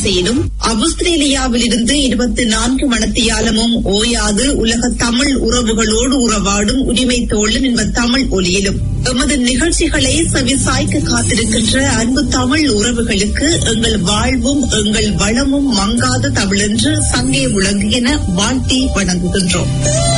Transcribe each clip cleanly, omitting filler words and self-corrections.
அலைவரிசையிலும் ஆஸ்திரேலியாவில் இருந்து 24 மணித்தியாலமும் ஓயாது உலக தமிழ் உறவுகளோடு உறவாடும் உரிமை தோழன் என்ப தமிழ் ஒலியிலும் எமது நிகழ்ச்சிகளை செவிசாய்க்க காத்திருக்கின்ற அன்பு தமிழ் உறவுகளுக்கு எங்கள் வாழ்வும் எங்கள் வளமும் மங்காத தமிழென்று சங்கே விளங்குகின வாழ்த்தி வணங்குகின்றோம்.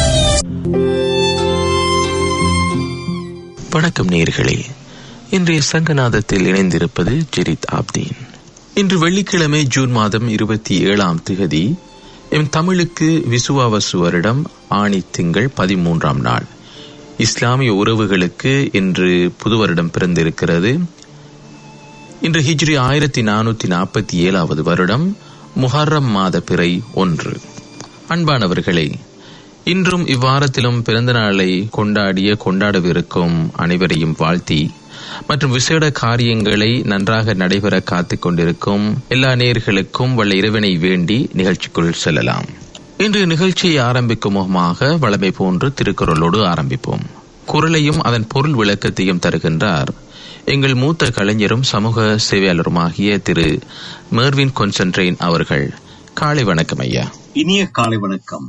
வணக்கம் நேயர்களே, இன்றைய சங்கநாதத்தில் இணைந்திருப்பது ஜெரித் ஆப்தீன். இன்று வெள்ளிக்கிழமை ஜூன் மாதம் 27 எம் தமிழுக்கு விசுவாவசு வருடம் ஆணி திங்கள் 13ஆம் நாள். இஸ்லாமிய உறவுகளுக்கு இன்று புது வருடம் பிறந்திருக்கிறது. இன்று ஹிஜ்ரி 1447 வருடம் முஹர்ரம் மாத பிறை 1. அன்பானவர்களே, இன்றும் இவ்வாரத்திலும் பிறந்த நாளை கொண்டாடவிருக்கும் அனைவரையும் வாழ்த்தி மற்றும் விசேட காரியங்களை நன்றாக நடைபெற காத்துக் கொண்டிருக்கும் எல்லா நேயர்களுக்கும் வல்ல இறைவனை வேண்டி நிகழ்ச்சிக்குள் செல்லலாம். இன்று நிகழ்ச்சியை ஆரம்பிக்கும் முகமாக வளமை போன்று திருக்குறளோடு ஆரம்பிப்போம். குறளையும் அதன் பொருள் விளக்கத்தையும் தருகின்றார் எங்கள் மூத்த கலைஞரும் சமூக சேவையாளருமாகிய திரு மெர்வின் கொன்சன்ட்ரெயின் அவர்கள். காலை வணக்கம் ஐயா. இனிய காலை வணக்கம்.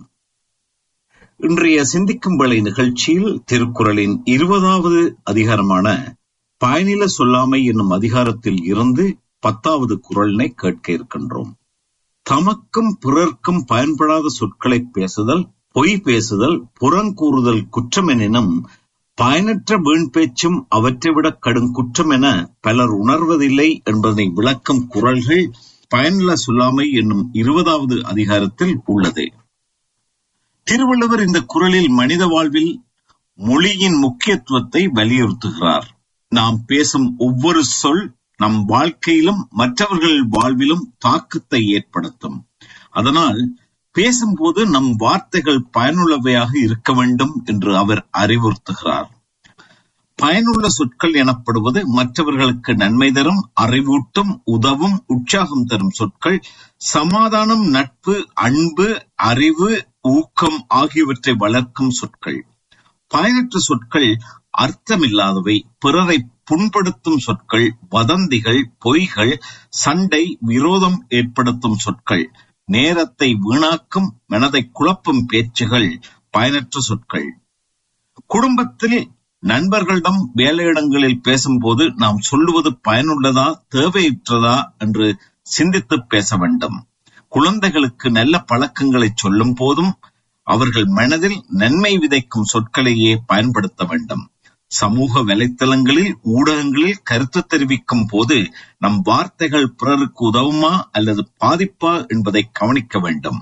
இன்றைய சிந்திக்கும் வேளை நிகழ்ச்சியில் திருக்குறளின் 20வது அதிகாரமான பயனில சொல்லாமை என்னும் அதிகாரத்தில் இருந்து 10வது குறளினை கேட்க இருக்கின்றோம். தமக்கும் பிறர்க்கும் பயன்படாத சொற்களை பேசுதல், பொய் பேசுதல், புறங்கூறுதல் குற்றம் எனினும் பயனற்ற வீண் பேச்சும் அவற்றை விட கடும் குற்றம் என பலர் உணர்வதில்லை என்பதனை விளக்கும் குறள்கள் பயனில சொல்லாமை என்னும் 20வது அதிகாரத்தில் உள்ளது. திருவள்ளுவர் இந்த குறளில் மனித வாழ்வில் மொழியின் முக்கியத்துவத்தை வலியுறுத்துகிறார். நாம் பேசும் ஒவ்வொரு சொல் நம் வாழ்க்கையிலும் மற்றவர்கள் வாழ்விலும் தாக்கத்தை ஏற்படுத்தும். அதனால் பேசும்போது நம் வார்த்தைகள் பயனுள்ளவையாக இருக்க வேண்டும் என்று அவர் அறிவுறுத்துகிறார். பயனுள்ள சொற்கள் எனப்படுவது மற்றவர்களுக்கு நன்மை தரும், அறிவூட்டும், உதவும், உற்சாகம் தரும் சொற்கள், சமாதானம், நட்பு, அன்பு, அறிவு, ஊக்கம் ஆகியவற்றை வளர்க்கும் சொற்கள். பயனற்ற சொற்கள் அர்த்தமில்லாதவை, பிறரை புண்படுத்தும் சொற்கள், வதந்திகள், பொய்கள், சண்டை, விரோதம் ஏற்படுத்தும் சொற்கள், நேரத்தை வீணாக்கும், மனதை குழப்பும் பேச்சுகள் பயனற்ற சொற்கள். குடும்பத்தில் நண்பர்களிடம் வேலையிடங்களில் பேசும்போது நாம் சொல்லுவது பயனுள்ளதா தேவையற்றதா என்று சிந்தித்து பேச வேண்டும். குழந்தைகளுக்கு நல்ல பழக்கங்களை சொல்லும் போதும் அவர்கள் மனதில் நன்மை விதைக்கும் சொற்களையே பயன்படுத்த வேண்டும். சமூக வலைத்தளங்களில் ஊடகங்களில் கருத்து தெரிவிக்கும் போது நம் வார்த்தைகள் பிறருக்கு உதவுமா அல்லது பாதிப்பா என்பதை கவனிக்க வேண்டும்.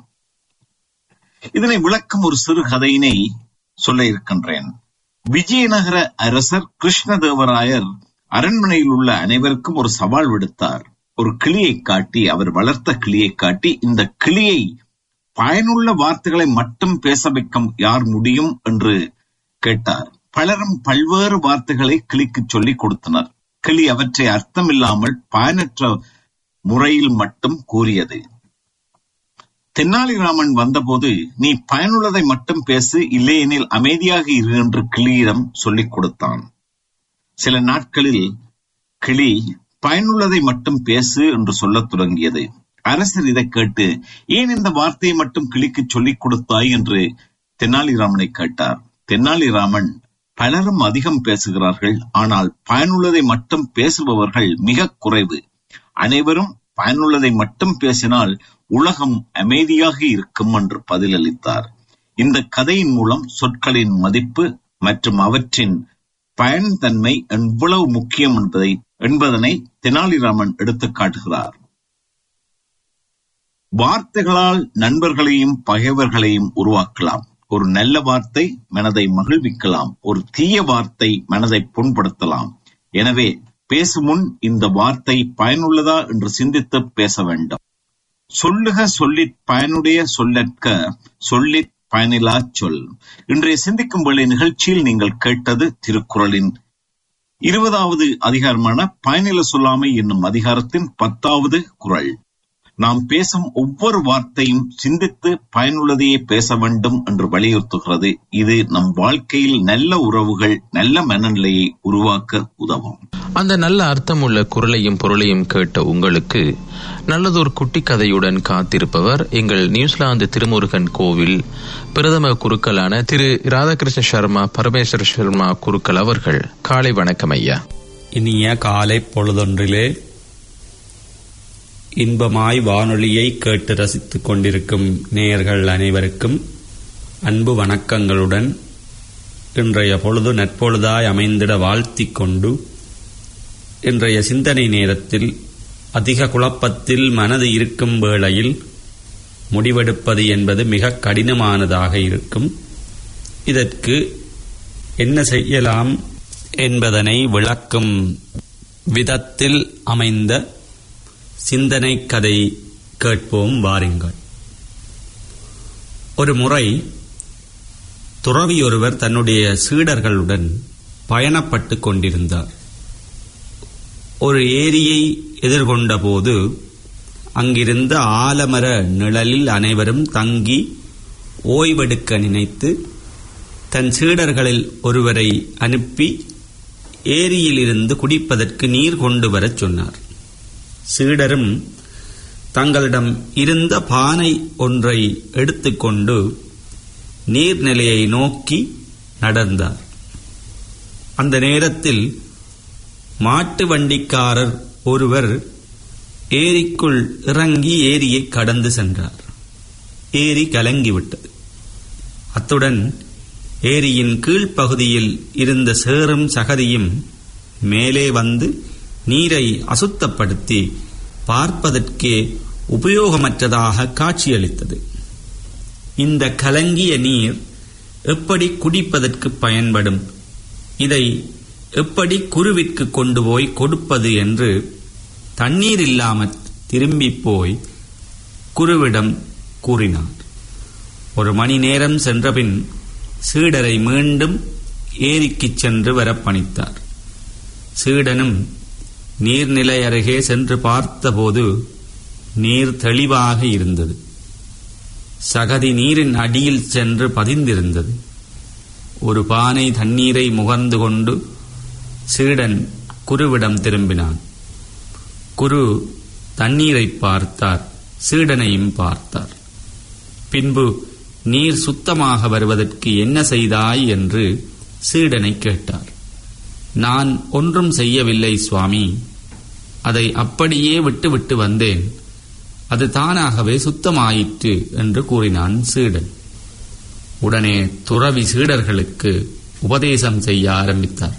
இதனை விளக்கும் ஒரு சிறு கதையினை சொல்ல இருக்கின்றேன். விஜயநகர அரசர் கிருஷ்ணதேவராயர் அரண்மனையில் உள்ள அனைவருக்கும் ஒரு சவால் விடுத்தார். ஒரு கிளியை காட்டி, அவர் வளர்த்த கிளியை காட்டி, இந்த கிளியை பயனுள்ள வார்த்தைகளை மட்டும் பேச வைக்க யார் முடியும் என்று கேட்டார். பலரும் பல்வேறு வார்த்தைகளை கிளிக்கு சொல்லிக் கொடுத்தனர். கிளி அவற்றை அர்த்தமில்லாமல் பயனற்ற முறையில் மட்டும் கூறியது. தென்னாலிராமன் வந்தபோது, நீ பயனுள்ளதை மட்டும் பேசு, இல்லையெனில் அமைதியாக இரு என்று கிளியிடம் சொல்லிக் கொடுத்தான். சில நாட்களில் கிளி பயனுள்ளதை மட்டும் பேசு என்று சொல்லத் தொடங்கியது. அரசர் இதை கேட்டு, ஏன் இந்த வார்த்தையை மட்டும் கிளிக்கு சொல்லிக் கொடுத்தாய் என்று தென்னாலிராமனை கேட்டார். தென்னாலிராமன், பலரும் அதிகம் பேசுகிறார்கள், ஆனால் பயனுள்ளதை மட்டும் பேசுபவர்கள் மிக குறைவு. அனைவரும் பயனுள்ளதை மட்டும் பேசினால் உலகம் அமைதியாக இருக்கும் என்று பதிலளித்தார். இந்த கதையின் மூலம் சொற்களின் மதிப்பு மற்றும் அவற்றின் பயன்தன்மை எவ்வளவு முக்கியம் என்பதனை தெனாலிராமன் எடுத்துக் காட்டுகிறார். வார்த்தைகளால் நண்பர்களையும் பகைவர்களையும் உருவாக்கலாம். ஒரு நல்ல வார்த்தை மனதை மகிழ்விக்கலாம், ஒரு தீய வார்த்தை மனதை புண்படுத்தலாம். எனவே பேசும் முன் இந்த வார்த்தை பயனுள்ளதா என்று சிந்தித்து பேச வேண்டும். சொல்லுக சொல்லிற் பயனுடைய சொல்லற்க சொல்லிற் பயனிலா சொல். இன்றைய சிந்திக்கும் வேளை நிகழ்ச்சியில் நீங்கள் கேட்டது திருக்குறளின் 20வது அதிகாரமான பயனில சொல்லாமை என்னும் அதிகாரத்தின் 10வது குறள். நாம் பேசும் ஒவ்வொரு வார்த்தையும் சிந்தித்து பயனுள்ளதையே பேச வேண்டும் என்று வலியுறுத்துகிறது. இது நம் வாழ்க்கையில் நல்ல உறவுகள், நல்ல மனநிலையை உருவாக்க உதவும். அந்த நல்ல அர்த்தமுள்ள குறளையும் பொருளையும் கேட்ட உங்களுக்கு நல்லதொரு குட்டி கதையுடன் காத்திருப்பவர் எங்கள் நியூசிலாந்து திருமுருகன் கோவில் பிரதம குருக்களான திரு ராதாகிருஷ்ண சர்மா பரமேஸ்வர சர்மா குருக்கள் அவர்கள். காலை வணக்கம் ஐயா. இனிய காலை பொழுதொன்றிலே இன்பமாய் வானொலியை கேட்டு ரசித்துக் கொண்டிருக்கும் நேயர்கள் அனைவருக்கும் அன்பு வணக்கங்களுடன் இன்றைய பொழுது நற்பொழுதாய் அமைந்திட வாழ்த்திக் கொண்டு, இன்றைய சிந்தனை நேரத்தில் அதிக குழப்பத்தில் மனது இருக்கும் வேளையில் முடிவெடுப்பது என்பது மிக கடினமானதாக இருக்கும். இதற்கு என்ன செய்யலாம் என்பதனை விளக்கும் விதத்தில் அமைந்த சிந்தனை கதை கேட்போம் வாருங்கள். ஒரு முறை துறவி ஒருவர் தன்னுடைய சீடர்களுடன் பயணப்பட்டு கொண்டிருந்தார். ஒரு ஏரியை எதிர்கொண்ட போது அங்கிருந்த ஆலமர நிழலில் அனைவரும் தங்கி ஓய்வெடுக்க நினைத்து தன் சீடர்களில் ஒருவரை அனுப்பி ஏரியிலிருந்து குடிப்பதற்கு நீர் கொண்டு வரச் சொன்னார். சீடரும் தங்களிடம் இருந்த பானை ஒன்றை எடுத்துக்கொண்டு நீர்நிலையை நோக்கி நடந்தார். அந்த நேரத்தில் மாட்டு வண்டிக்காரர் ஒருவர் ஏரிக்குள் இறங்கி ஏரியை கடந்து சென்றார். ஏரி கலங்கிவிட்டது. அத்துடன் ஏரியின் கீழ்ப்பகுதியில் இருந்த சேறும் சகதியும் மேலே வந்து நீரை அசுத்தப்படுத்தி பார்ப்பதற்கே உபயோகமற்றதாக காட்சியளித்தது. இந்த கலங்கிய நீர் எப்படி குடிப்பதற்கு பயன்படும், இதை எப்படி குருவிற்கு கொண்டு போய் கொடுப்பது என்று தண்ணீர் இல்லாமல் திரும்பி போய் குருவிடம் கூறினார். ஒரு மணி நேரம் சென்றபின் சீடரை மீண்டும் ஏரிக்கு சென்று வரப்பணித்தார். சீடனும் நீர்நிலை அருகே சென்று பார்த்தபோது நீர் தெளிவாக இருந்தது. சகதி நீரின் அடியில் சென்று பதிந்திருந்தது. ஒரு பானை தண்ணீரை முகர்ந்து கொண்டு சீடன் குருவிடம் திரும்பினான். குரு தண்ணீரை பார்த்தார், சீடனையும் பார்த்தார். பின்பு நீர் சுத்தமாக வருவதற்கு என்ன செய்தாய் என்று சீடனை கேட்டார். நான் ஒன்றும் செய்யவில்லை சுவாமி, அதை அப்படியே விட்டுவிட்டு வந்தேன், அது தானாகவே சுத்தமாயிற்று என்று கூறினான் சீடன். உடனே துறவி சீடர்களுக்கு உபதேசம் செய்ய ஆரம்பித்தார்.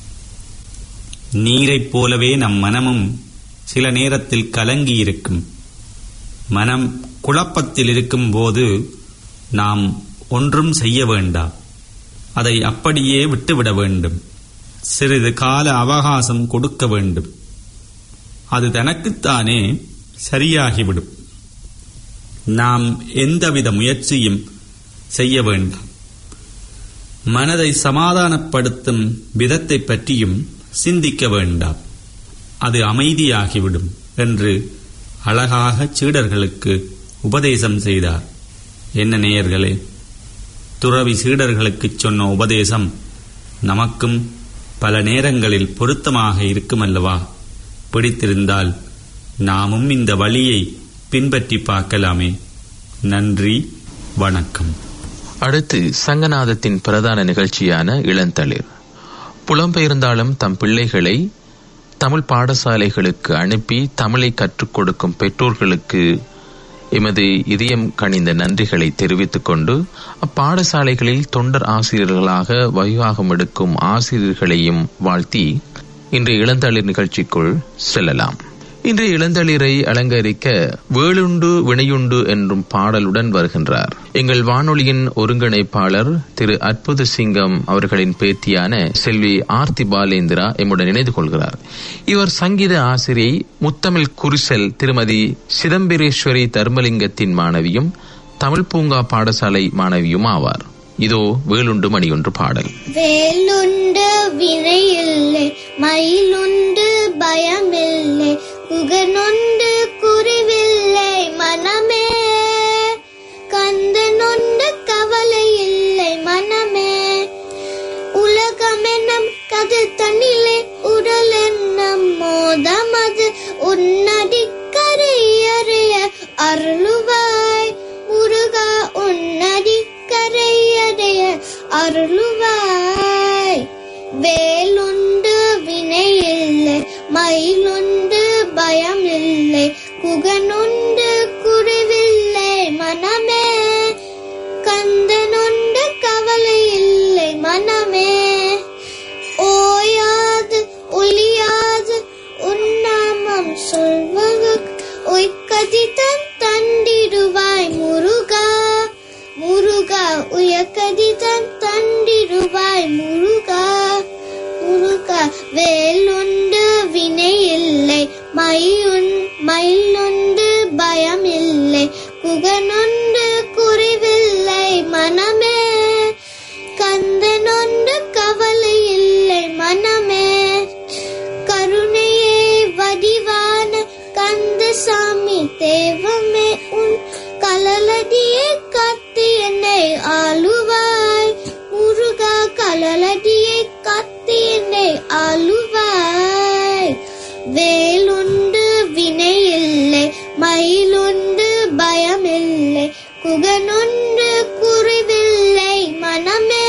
நீரைப் போலவே நம் மனமும் சில நேரத்தில் கலங்கி இருக்கும். மனம் குழப்பத்தில் இருக்கும் போது நாம் ஒன்றும் செய்ய வேண்டாம், அதை அப்படியே விட்டுவிட வேண்டும். சிறிது கால அவகாசம் கொடுக்க வேண்டும். அது தனக்குத்தானே சரியாகிவிடும். நாம் எந்தவித முயற்சியும் செய்ய வேண்டாம். மனதை சமாதானப்படுத்தும் விதத்தை பற்றியும் சிந்திக்க வேண்டாம், அது அமைதியாகிவிடும் என்று அழகாக சீடர்களுக்கு உபதேசம் செய்தார். என்ன நேயர்களே, துறவி சீடர்களுக்கு சொன்ன உபதேசம் நமக்கும் பல நேரங்களில் பொருத்தமாக இருக்குமல்லவா? பிடித்திருந்தால் நாமும் இந்த வழியை பின்பற்றி பார்க்கலாமே. நன்றி, வணக்கம். அடுத்து சங்கநாதத்தின் பிரதான நிகழ்ச்சியான இளந்தளிர். புலம்பெயர்ந்தாலும் தம் பிள்ளைகளை தமிழ் பாடசாலைகளுக்கு அனுப்பி தமிழை கற்றுக் கொடுக்கும் பெற்றோர்களுக்கு எமது இதயம் கனிந்த நன்றிகளை தெரிவித்துக் கொண்டு, அப்பாடசாலைகளில் தொண்டர் ஆசிரியர்களாக வைவாகம் எடுக்கும் ஆசிரியர்களையும் வாழ்த்தி இன்றைய இளந்தளிர் நிகழ்ச்சிக்குள் செல்லலாம். இன்றைய இளந்தளிரை அலங்கரிக்க வேளுண்டு வினையுண்டு என்றும் பாடலுடன் வருகின்றார் எங்கள் வானொலியின் ஒருங்கிணைப்பாளர் திரு அற்புத சிங்கம் அவர்களின் பேத்தியான செல்வி ஆர்த்தி பாலேந்திரா எம்முடன் இணைந்து கொள்கிறார். இவர் சங்கீத ஆசிரியை, முத்தமிழ் குறிசல் திருமதி சிதம்பரேஸ்வரி தர்மலிங்கத்தின் மாணவியும் தமிழ் பூங்கா பாடசாலை மாணவியும் ஆவார். இதோ வேலுண்டு மணியொன்று பாடல். வேலுண்டு வினையில்லை, மயிலுண்டு பயமில்லை, குகனுண்டு குருவில்லை மனமே, கந்தனுண்டு கவலை இல்லை மனமே, உலகமென்னும் கது தண்ணிலே உடல் என்னும் மோதமது உன்னடிக்கரைய அருளுவாய். வேலுண்டு வினையில்லை, மயிலுண்டு பயமில்லை, குகனுண்டு குருவில்லை மனமே. கந்தனுண்டு கவலை இல்லை மனமே. ஓயாது ஒளியாது உன்னாமம் சொல்வது உயக்கதிதன் தண்டிடுவாய் முருகா. முருகா உயக்கதிதன் தண்டிடுவாய் முருகா. முருகா வேலுண்டு வினையில்லை, மயிலுண்டு பயமில்லை, குகனுண்டு குருவில்லை மனமே. கந்தனுண்டு கவலை இல்லை மனமே. கருணையே வடிவான கந்தசாமி தேவமே, உன் கலலடியே காத்து என்னை ஆளுவாய். முருகா கலலடியே காத்து என்னை ஆளுவாய். வேலுண்டு வினையில்லை, மயிலுண்டு பயமில்லை, குகனுண்டு குருவில்லை மனமே.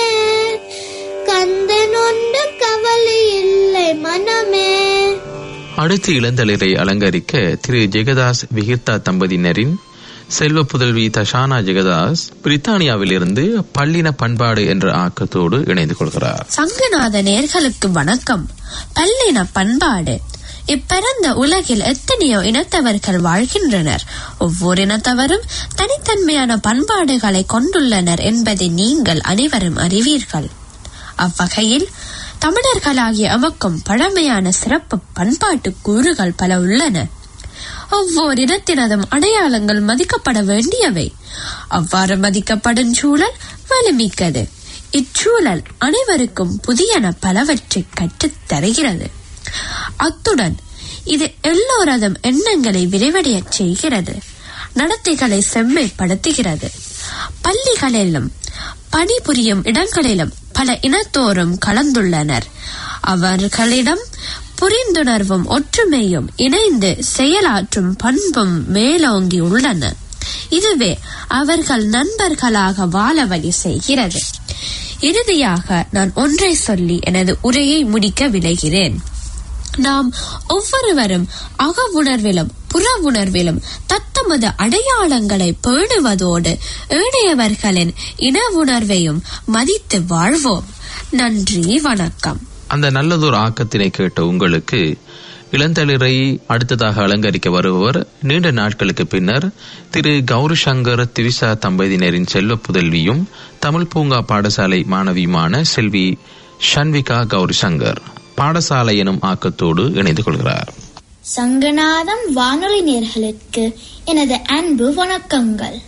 கந்தனுண்டு கவலை இல்லை மனமே. அடுத்து இளந்தளிரை அலங்கரிக்க திரு ஜெகதாஸ் விகிர்தா தம்பதியினரின் செல்வ புதல்வி தஷானா ஜெகதாஸ் பிரித்தானியாவிலிருந்து பல்லின பண்பாடு என்ற ஆக்கத்தோடு இணைந்து கொள்கிறார். சங்கநாத நேர்களுக்கு வணக்கம். பல்லின பண்பாடு. இப்பரந்த உலகில் எத்தனையோ இனத்தவர்கள் வாழ்கின்றனர். ஒவ்வொரு இனத்தவரும் தனித்தன்மையான பண்பாடுகளை கொண்டுள்ளனர் என்பதை நீங்கள் அனைவரும் அறிவீர்கள். அவ்வகையில் தமிழர்களாகிய எமக்கும் பழமையான சிறப்பு பண்பாட்டு கூறுகள் பல உள்ளன. ஒவ்வொரு இனத்தினதும் அடையாளங்கள் மதிக்கப்பட வேண்டியவை. அவ்வாறு மதிக்கப்படும் சூழல் வலிமிக்கது. இச்சூழல் அனைவருக்கும் புதியன பலவற்றை கற்றுத் தருகிறது. அத்துடன் இது எல்லோரதும் எண்ணங்களை விரிவடைய செய்கிறது, நடத்தைகளை செம்மைப்படுத்துகிறது. பள்ளிகளிலும் பணிபுரியும் இடங்களிலும் பல இனத்தோரும் கலந்துள்ளனர். அவர்களிடம் புரிந்துணர்வும் ஒற்றுமையும் இணைந்து செயலாற்றும் பண்பும் மேலோங்கி உள்ளன. இதுவே அவர்கள் நண்பர்களாக வாழ வழி செய்கிறது. இறுதியாக நான் ஒன்றை சொல்லி எனது உரையை முடிக்க விளைகிறேன். நாம் ஒவ்வொருவரும் அக உணர்விலும் புற உணர்விலும் தத்தமது அடையாளங்களை பேணுவதோடு ஏனையவர்களின் இன உணர்வையும் மதித்து வாழ்வோம். நன்றி, வணக்கம். அந்த நல்லதொரு ஆக்கத்தினை கேட்ட உங்களுக்கு இளந்தளிரை அடுத்ததாக அலங்கரிக்க வருபவர் நீண்ட நாட்களுக்கு பின்னர் திரு கௌரி சங்கர் திரிசா தம்பதியினரின் செல்வ புதல்வியும் தமிழ் பூங்கா பாடசாலை மாணவியுமான செல்வி ஷன்விகா கௌரி சங்கர் பாடசாலை எனும் ஆக்கத்தோடு இணைந்து கொள்கிறார். சங்கநாதம் வானொலி நேயர்களுக்கு எனது அன்பு வணக்கங்கள்.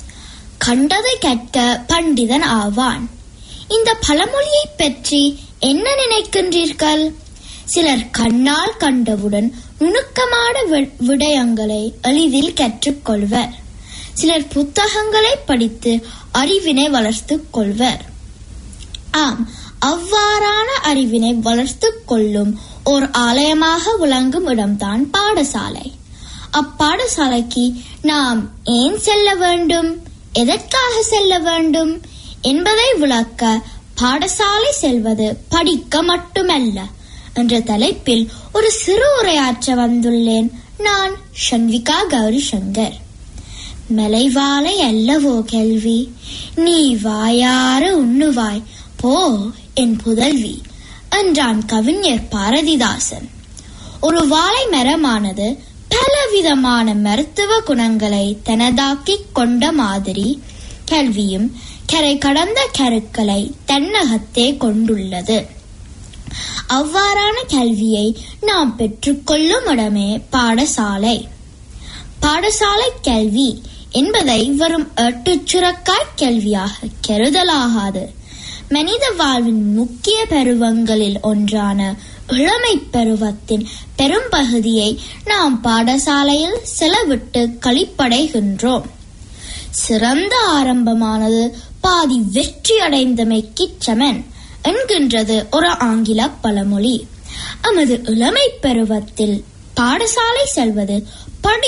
கண்டதை கேட்க பண்டிதன் ஆவான். இந்த பழமொழியை பற்றி என்ன நினைக்கின்றீர்கள்? சிலர் கண்ணால் கண்டவுடன் நுணுக்கமான விடயங்களை எளிதில் கற்றுக்கொள்வர். சிலர் புத்தகங்களை படித்து அறிவினை வளர்த்துக் கொள்வர். ஆம், அவ்வாறான அறிவினை வளர்த்துக் கொள்ளும் ஓர் ஆலயமாக விளங்கும் இடம்தான் பாடசாலை. அப்பாடசாலைக்கு நாம் ஏன் செல்ல வேண்டும், எதற்காக செல்ல வேண்டும் என்பதை விளக்க பாடசாலை செல்வது படிக்க மட்டுமல்ல என்ற தலைப்பில் ஒரு சிறு உரையாற்ற வந்துள்ளேன். நான் ஷன்விகா கௌரி சங்கர். மலைவாழை அல்லவோ கேள்வி, நீ வாயார உண்ணுவாய் போ என் புதல்வி என்றான் கவிஞர் பாரதிதாசன். ஒரு வாழை மரமானது பலவிதமான மருத்துவ குணங்களை தனதாக்கிக் கொண்ட மாதிரி கல்வியும் கரை கடந்த கருக்களை தன்னகத்தே கொண்டுள்ளது. அவ்வாறான கல்வியை நாம் பெற்றுக்கொள்ளும் இடமே பாடசாலை. பாடசாலை கல்வி என்பதை வெறும் ஏட்டுச்சுரக்காய் கல்வியாக கருதலாகாது. மனித வாழ்வின் முக்கிய பருவங்களில் ஒன்றான இளமை பருவத்தின் பெரும்பகுதியை நாம் பாடசாலையில் செலவிட்டு கழிப்படைகின்றோம். சிறந்த ஆரம்பமானது பாதி வெற்றி அடைந்தமைக்கு சமன் என்கின்றது ஒரு ஆங்கில பழமொழி. நமது இளமை பருவத்தில் பாடசாலை செல்வது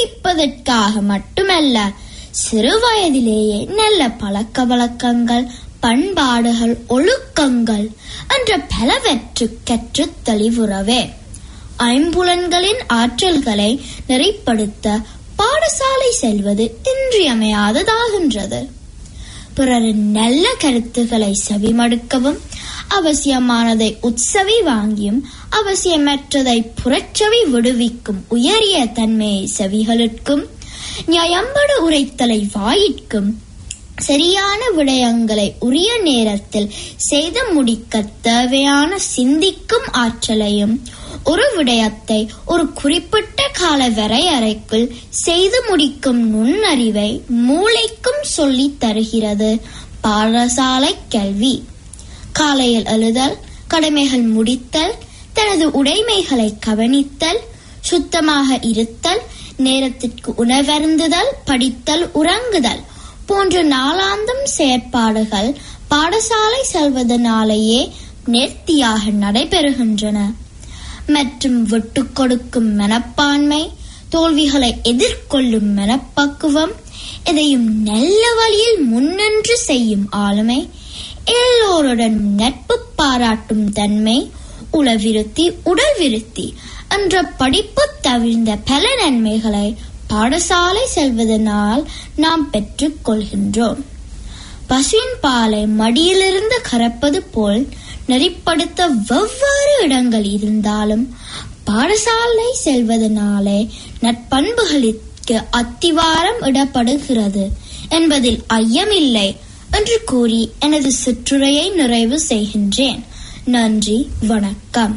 படிப்பதற்காக மட்டுமல்ல, சிறு வயதிலேயே நல்ல பழக்க வழக்கங்கள், பண்பாடுகள், ஒழுக்கங்கள் என்ற பலவற்று கற்றுத் தெளிவுறவே. ஐம்புலன்களின் ஆற்றல்களை நெறிப்படுத்த பாடசாலை செல்வது இன்றியமையாததாகின்றது. பிறரின் நல்ல கருத்துக்களை செவிமடுக்கவும், அவசியமானதை உட்செவி வாங்கியும் அவசியமற்றதை புறச்செவி விடுவிக்கும் உயரிய தன்மையை செவிகளுக்கும், நியாயம்பட உரைத்தலை வாயிற்கும், சரியான விடயங்களை உரிய நேரத்தில் செய்து முடிக்க தேவையான சிந்திக்கும் ஆற்றலையும், ஒரு விடயத்தை ஒரு குறிப்பிட்ட கால வரையறைக்குள் செய்து முடிக்கும் நுண்ணறிவை மூளைக்கும் சொல்லித் தருகிறது பாடசாலை கல்வி. காலையில் எழுதல், கடமைகள் முடித்தல், தனது உடைமைகளை கவனித்தல், சுத்தமாக இருத்தல், நேரத்திற்கு உணவருந்துதல், படித்தல், உறங்குதல் போன்ற நாளாந்தம் செயற்பாடுகள் பாடசாலை செல்வதனாலேயே நேர்த்தியாக நடைபெறுகின்றன. மற்றும் விட்டுக் கொடுக்கும் மனப்பான்மை, தோல்விகளை எதிர்கொள்ளும் மனப்பக்குவம், எதையும் நல்ல வழியில் முன்னின்று செய்யும் ஆளுமை, எல்லோருடன் நட்பு பாராட்டும் தன்மை, உளவிருத்தி, உடல் விருத்தி என்ற படிப்பு தவிர்ந்த பல நன்மைகளை பாடசாலை செல்வதனால் நாம் பெற்றுக் கொள்கின்றோம். பசுவின் பாலை மடியிலிருந்து கறப்பது போல் நெறிப்படுத்த வெவ்வேறு இடங்கள் இருந்தாலும் பாடசாலை செல்வதனாலே நற்பண்புகளுக்கு அத்திவாரம் இடப்படுகிறது என்பதில் ஐயமில்லை என்று கூறி எனது சிற்றுரையை நிறைவு செய்கின்றேன். நன்றி, வணக்கம்.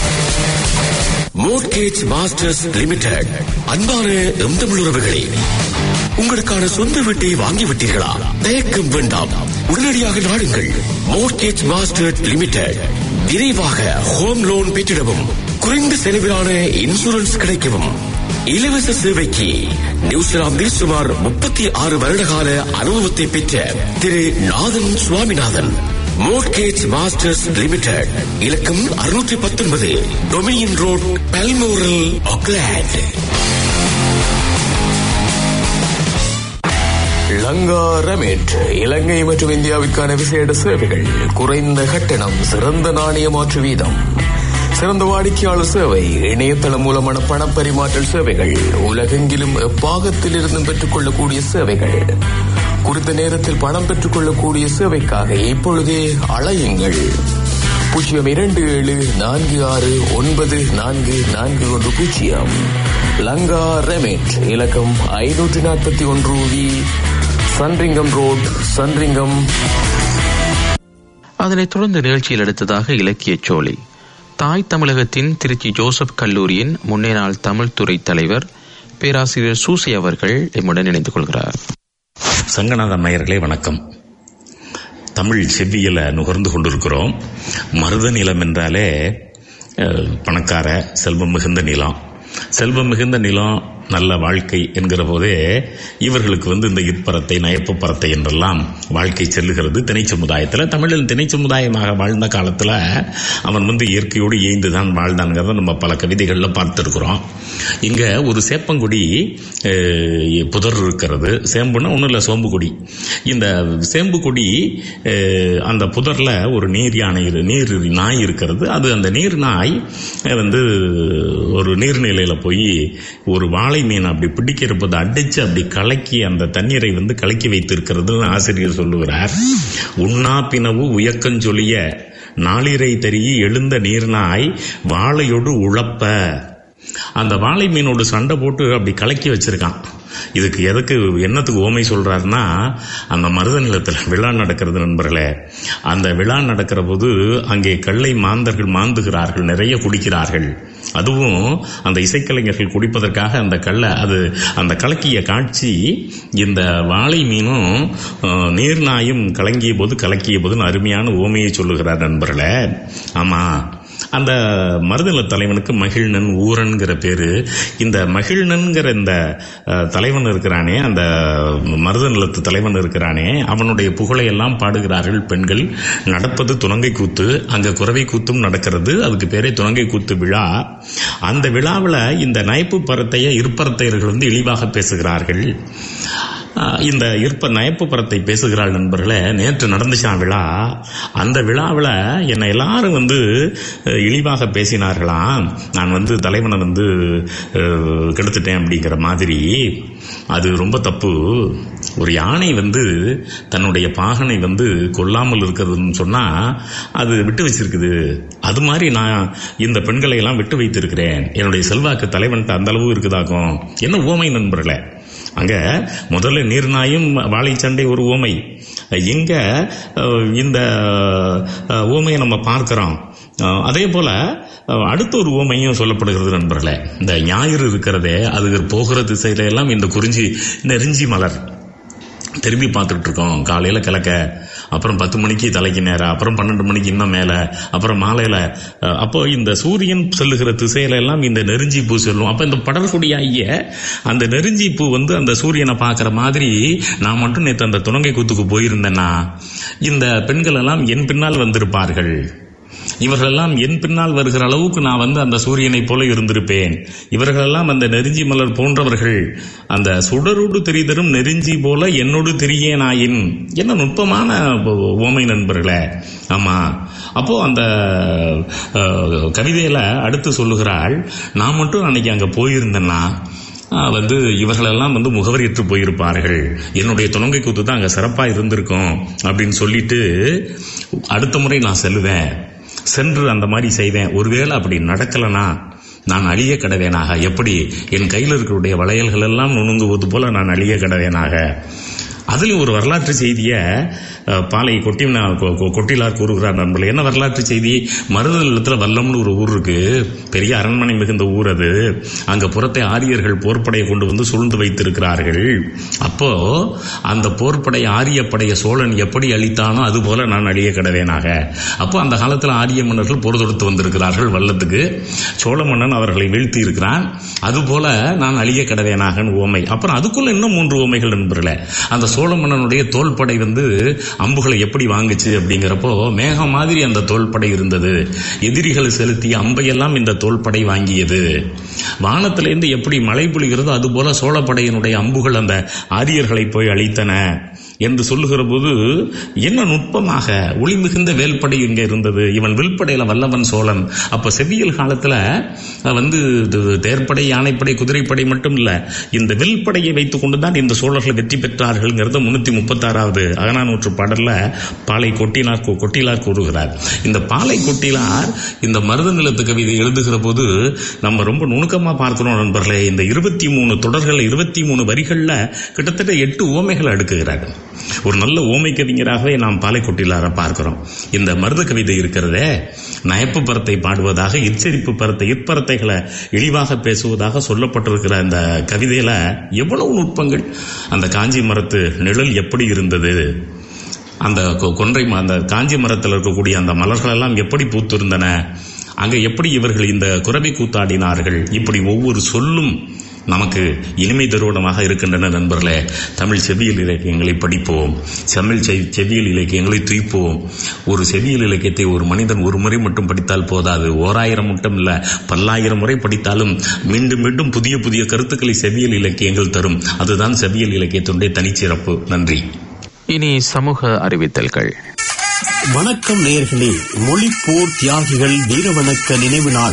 Mortgage masters limited. அன்பான எந்தமிழுறவுகளே, உங்களுக்கான சொந்த வீட்டை வாங்கிவிட்டீர்களா? தயக்கம் வேண்டாம், உடனடியாக நாடுங்கள். Mortgage masters limited. விரைவாக ஹோம் லோன் பெற்றிடவும், குறைந்த செலவிலான இன்சூரன்ஸ் கிடைக்கவும், இலவச சேவைக்கு நியூசிலாந்தில் சுமார் 36 வருடகால அனுபவத்தை பெற்ற Thiru Nathan Swaminathan. Mortgage masters limited. இலக்கம் 619 Dominion road, Balmoral, Auckland. Lanka remit. Ilangai மற்றும் இந்தியாவிற்கான விசேட சேவைகள், குறைந்த கட்டணம், சிறந்த நாணய மாற்று வீதம், சிறந்த வாடிக்கையாளர் சேவை, இணையதளம் மூலமான பணப்பரிமாற்றல் சேவைகள், உலகெங்கிலும் எப்பாகத்தில் இருந்தும் பெற்றுக் கொள்ளக்கூடிய சேவைகள், குறித்த நேரத்தில் பணம் பெற்றுக் கொள்ளக்கூடிய சேவைக்காக இப்பொழுதே அழையுங்கள். 02746944410. லங்கா ரெமிட். இலக்கம் 541 சன்ரிங்கம் ரோட், சன்ரிங்கம். அதனைத் தொடர்ந்து நிகழ்ச்சியில் அடுத்ததாக இலக்கிய சோலை. தாய் தமிழகத்தின் திருச்சி ஜோசப் கல்லூரியின் முன்னாள் தமிழ் துறை தலைவர் பேராசிரியர் சூசி அவர்கள் எம்முடன் இணைந்து கொள்கிறார். சங்கநாதன் நேயர்களே, வணக்கம். தமிழ் செவ்வியலை நுகர்ந்து கொண்டிருக்கிறோம். மருத நிலம் என்றாலே பணக்கார செல்வம் மிகுந்த நிலம். செல்வம் மிகுந்த நிலம், நல்ல வாழ்க்கை என்கிற போதே இவர்களுக்கு இந்த இற்பரத்தை நயப்பு பரத்தை என்றெல்லாம் வாழ்க்கை செல்லுகிறது. திணை சமுதாயத்தில், தமிழில் திணை சமுதாயமாக வாழ்ந்த காலத்தில் அவன் இயற்கையோடு ஏய்ந்துதான் வாழ்ந்தான்ங்கிறத நம்ம பல கவிதைகளில் பார்த்துருக்குறோம். இங்கே ஒரு சேப்பங்குடி புதர் இருக்கிறது. சேம்புன்னா ஒன்றும் இல்லை, சோம்பு கொடி. இந்த சேம்பு கொடி, அந்த புதரில் ஒரு நீர் நாய் இருக்கிறது. அது அந்த நீர் நாய் ஒரு நீர்நிலையில் போய் ஒரு வாழை மீன் அப்படி பிடிக்கிறப்போது அடிச்சு அப்படி கலக்கி அந்த தண்ணீரை கலக்கி வைத்திருக்கிறது ஆசிரியர் சொல்லுகிறார். உண்ணா பினவு உயக்கஞ்சொலிய நாளிரை தருகி எழுந்த நீர்நாய் வாழையோடு உழப்ப. அந்த வாழை மீனோடு சண்டை போட்டு அப்படி கலக்கி வச்சிருக்கான். இதுக்கு என்னத்துக்கு ஓமை சொல்றாருன்னா, அந்த மருத நிலத்தில் விழா நடக்கிறது நண்பர்களே. அந்த விழா நடக்கிற போது அங்கே கள்ளை மாந்தர்கள் மாந்துகிறார்கள், நிறைய குடிக்கிறார்கள். அதுவும் அந்த இசைக்கலைஞர்கள் குடிப்பதற்காக அந்த கலக்கிய காட்சி இந்த வாழை மீனும் நீர்நாயும் கலக்கிய போது அருமையான ஓமையை சொல்லுகிறார் நண்பர்களே. ஆமா, அந்த மருதநில தலைவனுக்கு மகிழ்நன் ஊரன்கிற பேரு. இந்த மகிழ்நன்கிற இந்த தலைவன் இருக்கிறானே, அந்த மருத நிலத்து தலைவன் இருக்கிறானே, அவனுடைய புகழை எல்லாம் பாடுகிறார்கள் பெண்கள். நடப்பது துணங்கை கூத்து. அங்க குறவை கூத்தும் நடக்கிறது. அதுக்கு பேரே துணங்கை கூத்து விழா. அந்த விழாவில் இந்த நயப்பு பரத்தைய இருப்பரத்தையர்கள் இழிவாக பேசுகிறார்கள். இந்த நயப்பு பரத்தை பேசுகிறாள் நண்பர்களே. நேற்று நடந்துச்சான் விழா. அந்த விழாவில் என்னை எல்லாரும் இழிவாக பேசினார்களாம். நான் தலைவனை கெடுத்துட்டேன் அப்படிங்கிற மாதிரி. அது ரொம்ப தப்பு. ஒரு யானை தன்னுடைய பாகனை கொல்லாமல் இருக்கிறதுன்னு சொன்னா அது விட்டு வச்சிருக்குது. அது மாதிரி நான் இந்த பெண்களை எல்லாம் விட்டு வைத்திருக்கிறேன். என்னுடைய செல்வாக்கு தலைவன்ட்டு அந்த அளவு இருக்குதாக்கும். என்ன ஓமை நண்பர்களே. அங்க முதல்ல நீர்நாயும் வாழைச்சண்டை ஒரு ஓமை. இங்க இந்த ஓமையை நம்ம பார்க்கிறோம். அதே போல அடுத்த ஒரு ஓமையும் சொல்லப்படுகிறது நண்பர்களே. இந்த ஞாயிறு இருக்கிறதே, அது போகிற திசையில எல்லாம் இந்த நெருஞ்சி மலர் திரும்பி பார்த்துட்டு இருக்கோம். காலையில கிழக்க, அப்புறம் 10 மணிக்கு தலைக்கு நேரம், அப்புறம் 12 மணிக்கு இன்னும் மேல, அப்புறம் மாலையில. அப்போ இந்த சூரியன் செல்லுகிற திசையில எல்லாம் இந்த நெருஞ்சி பூ செல்லும். அப்ப இந்த படர்கொடியாகிய அந்த நெருஞ்சி பூ அந்த சூரியனை பார்க்கிற மாதிரி நான் மட்டும் நேற்று அந்த துணங்கை கூத்துக்கு போயிருந்தேன்னா இந்த பெண்கள் எல்லாம் என் பின்னால் வந்திருப்பார்கள். இவர்களெல்லாம் என் பின்னால் வருகிற அளவுக்கு நான் அந்த சூரியனை போல இருந்திருப்பேன். இவர்களெல்லாம் அந்த நெருஞ்சி மலர் போன்றவர்கள். அந்த சுடரோடு தெரிதரும் நெருஞ்சி போல என்னோடு தெரியேனாயின். என்ன நுட்பமான ஓமை நண்பர்களே. ஆமா. அப்போ அந்த கவிதையில அடுத்து சொல்லுகிறாள், நான் மட்டும் அன்னைக்கு அங்க போயிருந்தேன்னா இவர்களெல்லாம் முகவரியற்று போயிருப்பார்கள். என்னுடைய துணங்கை கூத்து தான் அங்க சிறப்பா இருந்திருக்கும் அப்படின்னு சொல்லிட்டு அடுத்த முறை நான் செல்லுவேன், சென்று அந்த மாதிரி செய்வேன். ஒருவேளை அப்படி நடக்கலனா நான் அழிய கடவேனாக. எப்படி என் கையில் இருக்கிற வளையல்கள் எல்லாம் நுணுங்குவது போல நான் அழிய கடவேனாக. அதுலயும் ஒரு வரலாற்று செய்திய பாலை கொட்டிலார் கூறுகிறார் நண்பர்கள். என்ன வரலாற்று செய்தி? மருதநிலத்துல வல்லம்னு ஒரு ஊர் இருக்கு. பெரிய அரண்மனை மிகுந்த ஊர் அது. அங்க புறத்தை ஆரியர்கள் போர்ப்படையை கொண்டு சூழ்ந்து வைத்திருக்கிறார்கள். அப்போ அந்த போர்ப்படை ஆரியப்படைய சோழன் எப்படி அழித்தானோ அது போல நான் அழிய கடவேனாக. அப்போ அந்த காலத்துல ஆரிய மன்னர்கள் போர் தொடுத்து வந்திருக்கிறார்கள் வல்லத்துக்கு. சோழ மன்னன் அவர்களை வீழ்த்தி இருக்கிறான். அது போல நான் அழிய கடவேனாக ஓமை. அப்புறம் அதுக்குள்ள இன்னும் 3 ஓமைகள் நண்பர்களே. அந்த சோழ மன்னனுடைய தோள்படை அம்புகளை எப்படி வாங்குச்சு அப்படிங்கிறப்போ மேகம் மாதிரி அந்த தோள்படை இருந்தது. எதிரிகள் செலுத்திய அம்பையெல்லாம் இந்த தோள்படை வாங்கியது. வானத்திலிருந்து எப்படி மழை பொழிகிறதோ அதுபோல சோழப்படையினுடைய அம்புகள் அந்த ஆரியர்களை போய் அழித்தன என்று சொல்லுகிற போது என்ன நுட்பமாக ஒளி மிகுந்த வேல்படை இங்க இருந்தது. இவன் வில்படையில வல்லவன் சோழன். அப்ப செவ்வியல் காலத்துல தேர்ப்படை, யானைப்படை, குதிரைப்படை மட்டும் இல்ல, இந்த வில்படையை வைத்துக் கொண்டுதான் இந்த சோழர்கள் வெற்றி பெற்றார்கள். 336வது அகநானூற்று பாடல்ல பாலை கொட்டிலார் கூறுகிறார். இந்த பாலை கொட்டிலார் இந்த மருத நிலத்து கவிதை எழுதுகிற போது நம்ம ரொம்ப நுணுக்கமா பார்க்கிறோம் நண்பர்களே. இந்த 23 தொடர்கள், 23 வரிகள்ல கிட்டத்தட்ட 8 ஓமைகள் அடுக்குகிறார்கள். ஒரு நல்ல ஓமை கவிஞராகவே நாம் பாலை கொட்டிலார பார்க்கிறோம். இந்த மருத கவிதை இருக்கிறதே, நயப்பு பரத்தை பாடுவதாக, இச்சரிப்பு பரத்தை, இற்பரத்தைகளை இழிவாக பேசுவதாக சொல்லப்பட்டிருக்கிற அந்த கவிதையில எவ்வளவு நுட்பங்கள். அந்த காஞ்சி மரத்து நிழல் எப்படி இருந்தது, அந்த கொன்றை அந்த காஞ்சி மரத்தில் இருக்கக்கூடிய அந்த மலர்கள் எல்லாம் எப்படி பூத்திருந்தன, அங்க எப்படி இவர்கள் இந்த குரவை கூத்தாடினார்கள். இப்படி ஒவ்வொரு சொல்லும் நமக்கு இனிமை தருவனமாக இருக்கின்றன நண்பர்களே. தமிழ் செவ்வியல் இலக்கியங்களை படிப்போம், தமிழ் செவ்வியல் இலக்கியங்களை தூய்ப்போம். ஒரு செவ்வியல் இலக்கியத்தை ஒரு மனிதன் ஒரு முறை மட்டும் படித்தால் போதாது. 1000 மட்டும் இல்ல, 10,000 முறை படித்தாலும் மீண்டும் மீண்டும் புதிய புதிய கருத்துக்களை செவ்வியல் இலக்கியங்கள் தரும். அதுதான் செவ்வியல் இலக்கியத்தினுடைய தனிச்சிறப்பு. நன்றி. இனி சமூக அறிவித்தல்கள். வணக்கம் நேயர்களே. மொழிப்போர் தியாகிகள் வீரவணக்க நினைவு நாள்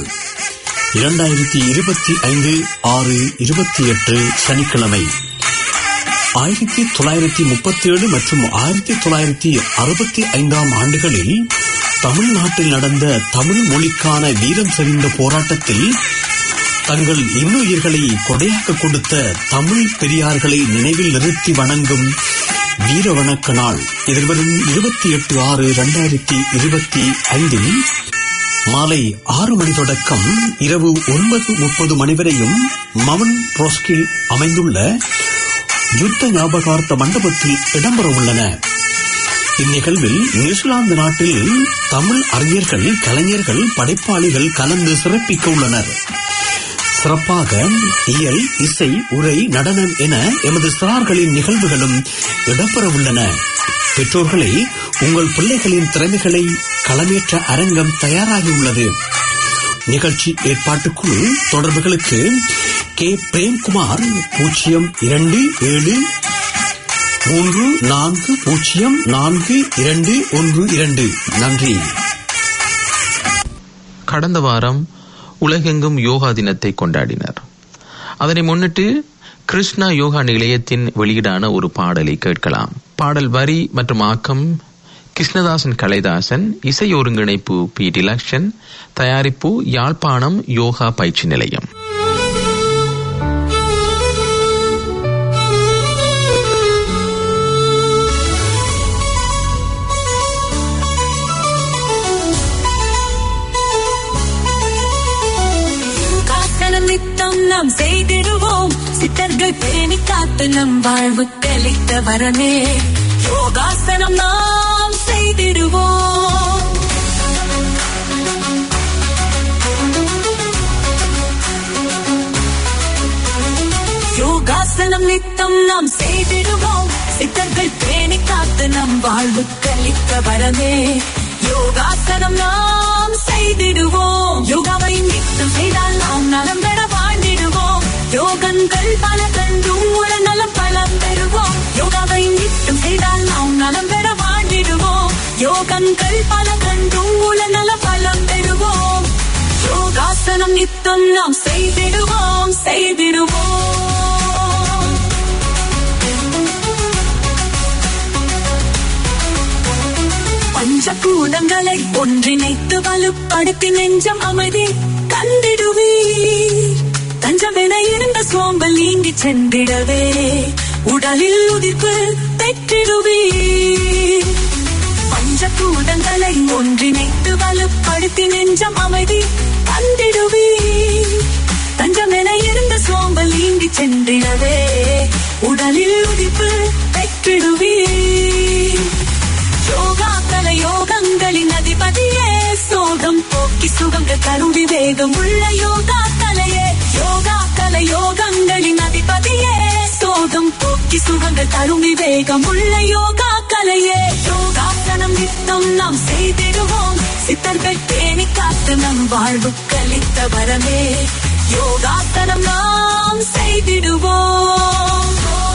2025/6/28 சனிக்கிழமை. 1937 மற்றும் 1965 ஆண்டுகளில் தமிழ்நாட்டில் நடந்த தமிழ் மொழிக்கான வீரம் செறிந்த போராட்டத்தில் தங்கள் இன்னுயிர்களை கொடையாக கொடுத்த தமிழ் பெரியார்களை நினைவில் நிறுத்தி வணங்கும் வீர வணக்க நாள் எதிர்வரும் 28/6/2025 மாலை 6 மணி தொடக்கம் இரவு 9:30 மணி வரையும் மவுண்ட் ரோஸ்கில் அமைந்துள்ள யுத்த ஞாபகார்த்த மண்டபத்தில் இடம்பெற உள்ளன. இந்நிகழ்வில் நியூசிலாந்து நாட்டில் தமிழ் அறிஞர்கள், கலைஞர்கள், படைப்பாளிகள் கலந்து சிறப்பிக்க உள்ளனர். சிறப்பாக இயல், இசை, உரை, நடனம் என எமது சிறார்களின் நிகழ்வுகளும் இடம்பெற உள்ளன. பெற்றோர்களை உங்கள் பிள்ளைகளின் திறமைகளை களமேற்ற அரங்கம் தயாராகியுள்ளது. நிகழ்ச்சி ஏற்பாட்டுக்குழு தொடர்புகளுக்கு K. பிரேம்குமார் 027 340421 நன்றி. கடந்த வாரம் உலகெங்கும் யோகா தினத்தை கொண்டாடினர். அதனை முன்னிட்டு கிருஷ்ணா யோகா நிலையத்தின் வெளியீடான ஒரு பாடலை கேட்கலாம். பாடல் வரி மற்றும் ஆக்கம் கிருஷ்ணதாசன் கலைதாசன், இசை ஒருங்கிணைப்பு பி டிலக்ஷன், தயாரிப்பு யாழ்ப்பாணம் யோகா பயிற்சி நிலையம். நாம் செய்திடுவோம் சித்தர்கள் பேணி காத்து நம் வாழ்வு கழித்த வரமே. யோகாசனம் நாம் செய்திடுவோம். யோகாசனம் நித்தம் நாம் செய்திடுவோம் சித்தர்கள் பேணி காத்து நம் வாழ்வு கழித்த வரமே. யோகாசனம் நாம் செய்திடுவோம். யோகாவை நித்தம் செய்தால் நாம் நலம் பெற வாழ்ந்திடுவோம். யோகங்கள் பல கண்டும் உடல்நலம் பலம் பெறுவோம். யோகாவை நித்தம் செய்தால் நாம் நலம் பெற வாழ்ந்திடுவோம். யோகங்கள் பல கண்டும் உடல்நலம் பலம் பெறுவோம். யோகாசனம் நித்தம் நாம் செய்திடுவோம் செய்திடுவோம். பஞ்சபூதங்களை ஒன்றிணைத்து வலுப்படுத்தி நெஞ்சம் அமைதி தந்திடுவீர். தஞ்சமென இருந்த சோம்பல் நீங்கி சென்றிடவே உடலில் உதிர்ப்பு பெற்றிடுவீர். பஞ்சபூதங்களை ஒன்றிணைத்து வலுப்படுத்தி நெஞ்சம் அமைதி தந்திடுவீர். தஞ்சமென இருந்த சோம்பல் நீங்கி சென்றிடவே உடலில் உதிர்ப்பு பெற்றிடுவீர். யோகா கலை யோகங்களின் அதிபதியே, சோகம் போக்கி சுகங்கள் தரும் விவேகம் உள்ள யோகா கலையே. யோகா கலை யோகங்களின் அதிபதியே, சோகம் போக்கி சுகங்கள் தரும் விவேகம் உள்ள யோகா கலையே. யோகாசனம் நித்தம் நாம் செய்திடுவோம் சித்தர்கள் பேணி காத்து நம் வாழ்வு கழித்த வரமே. யோகாசனம் நாம் செய்திடுவோம்.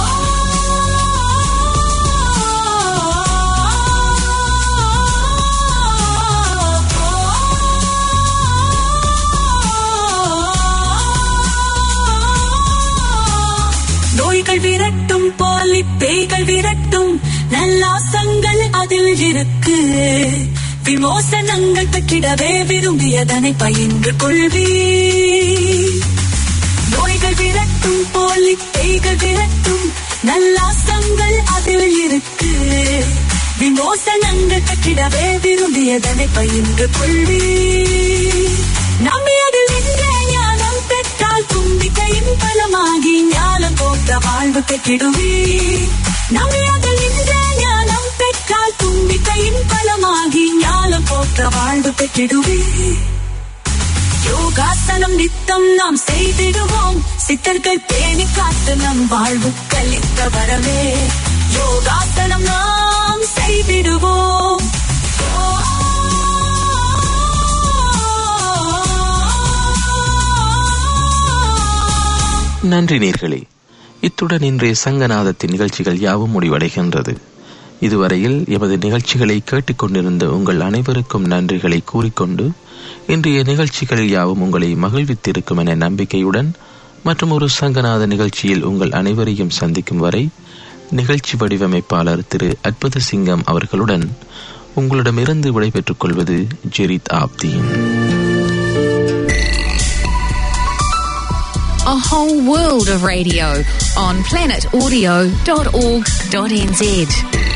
நோய்கள் விரட்டும், போலி பேய்கள் விரட்டும், நல்லாசங்கள் அதில் இருக்கு. விமோசனங்கள் பெற்றிடவே விரும்பியதனை பயின்று கொள்வீர். நோய்கள் விரட்டும், போலி பேய்கள் விரட்டும், நல்லாசங்கள் அதில் இருக்கு. விமோசனங்கள் பெற்றிடவே விரும்பியதனை பயின்று கொள்வீர். நம்பியதில் நின்ற ஞானம் பெற்றால் தும்பிக்கையின் பலமாகி ஞானம் போன்ற வாழ்வு பெற்றிடுவீர். நம்பியதில் நின்ற ஞானம் பெற்றால் தும்பிக்கையின் பலமாகி ஞானம் போன்ற வாழ்வு பெற்றிடுவீர். யோகாசனம் நித்தம் நாம் செய்திடுவோம் சித்தர்கள் பேணி காத்து நம் வாழ்வு கழித்த வரமே. யோகாசனம் நாம் செய்திடுவோம். நன்றி நேர்களே. இத்துடன் இன்றைய சங்கநாதத்தின் நிகழ்ச்சிகள் யாவும் முடிவடைகின்றது. இதுவரையில் எமது நிகழ்ச்சிகளை கேட்டுக்கொண்டிருந்த உங்கள் அனைவருக்கும் நன்றிகளை கூறிக்கொண்டு இன்றைய நிகழ்ச்சிகளில் யாவும் உங்களை மகிழ்வித்திருக்கும் என நம்பிக்கையுடன் மற்றும் ஒரு சங்கநாத நிகழ்ச்சியில் உங்கள் அனைவரையும் சந்திக்கும் வரை நிகழ்ச்சி வடிவமைப்பாளர் திரு அற்புத சிங்கம் அவர்களுடன் உங்களிடமிருந்து விடைபெற்றுக் கொள்வது ஜெரித் Abdeen. A whole world of radio on planetaudio.org.nz.